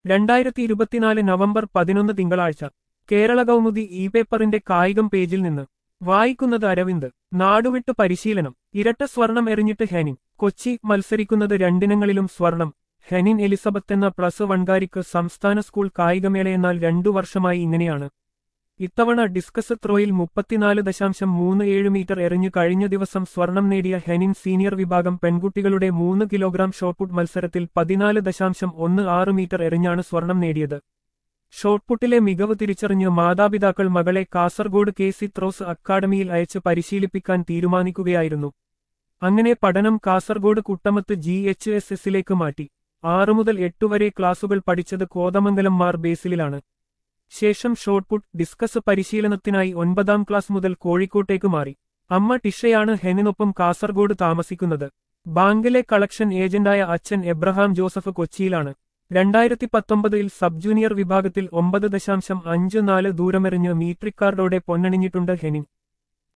2024 November 11 തിങ്കളാഴ്ച Kerala Kaumudi E പേപ്പറിന്റെ കായികം പേജിൽ നിന്ന് വായിക്കുന്നത് അരവിന്ദ്. നാടുവിട്ട് പരിശീലനം. ഇരട്ട സ്വർണം എറിഞ്ഞിട്ട് ഹെനിൻ. കൊച്ചി. മത്സരിക്കുന്നത് രണ്ടിനങ്ങളിലും സ്വർണം. ഹെനിൻ എലിസബത്ത് എന്ന +1കാരിക്ക് സംസ്ഥാന സ്കൂൾ കായികമേളയെന്നാൽ 2 വർഷമായി ഇങ്ങനെയാണ്. ഇത്തവണ ഡിസ്കസ് ത്രോയിൽ 34.37 മീറ്റർ എറിഞ്ഞു കഴിഞ്ഞ ദിവസം സ്വർണം നേടിയ ഹെനിൻ സീനിയർ വിഭാഗം പെൺകുട്ടികളുടെ 3 കിലോഗ്രാം ഷോട്ട്പുട്ട് മത്സരത്തിൽ 14.16 മീറ്റർ എറിഞ്ഞാണ് സ്വർണം നേടിയത്. ഷോട്ട്പുട്ടിലെ മികവ് തിരിച്ചറിഞ്ഞ് മാതാപിതാക്കൾ മകളെ കാസർഗോഡ് കെ.സി. ത്രോസ് അക്കാഡമിയിൽ അയച്ച് പരിശീലിപ്പിക്കാൻ തീരുമാനിക്കുകയായിരുന്നു. അങ്ങനെ പഠനം കാസർഗോഡ് കുട്ടമത്ത് GHSSലേക്ക് മാറ്റി. 6 മുതൽ 8 വരെ ക്ലാസുകൾ പഠിച്ചത് കോതമംഗലം മാർ ബേസിലാണ്. ശേഷം ഷോട്ട്പുട്ട്, ഡിസ്കസ് പരിശീലനത്തിനായി 9ാം ക്ലാസ് മുതൽ കോഴിക്കോട്ടേക്ക് മാറി. അമ്മ ടിഷയാണ് ഹെനിനൊപ്പം കാസർഗോഡ് താമസിക്കുന്നത്. ബാങ്കിലെ കളക്ഷൻ ഏജന്റായ അച്ഛൻ എബ്രഹാം ജോസഫ് കൊച്ചിയിലാണ്. 2019-ൽ സബ് ജൂനിയർ വിഭാഗത്തിൽ 9.54 ദൂരമെറിഞ്ഞ് മീറ്റ് റിക്കാർഡോടെ പൊന്നണിഞ്ഞിട്ടുണ്ട് ഹെനിൻ.